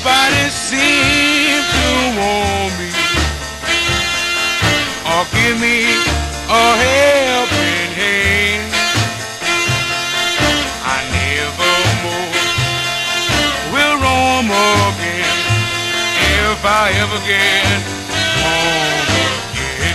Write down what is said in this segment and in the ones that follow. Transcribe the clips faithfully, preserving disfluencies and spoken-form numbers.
Nobody seems to want me or give me a helping hand. I never more will roam again if I ever get home again.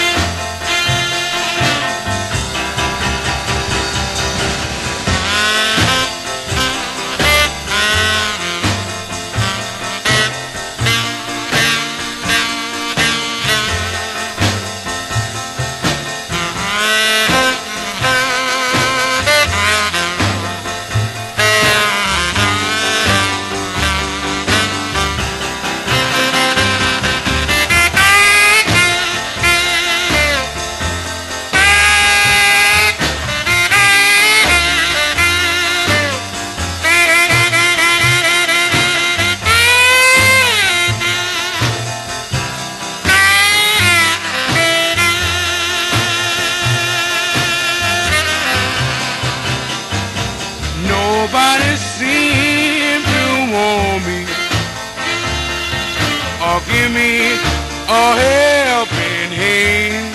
Nobody seems to want me or give me a helping hand.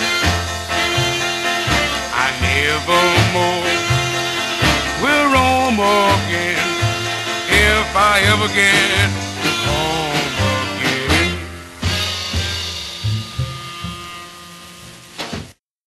I never more will roam again if I ever get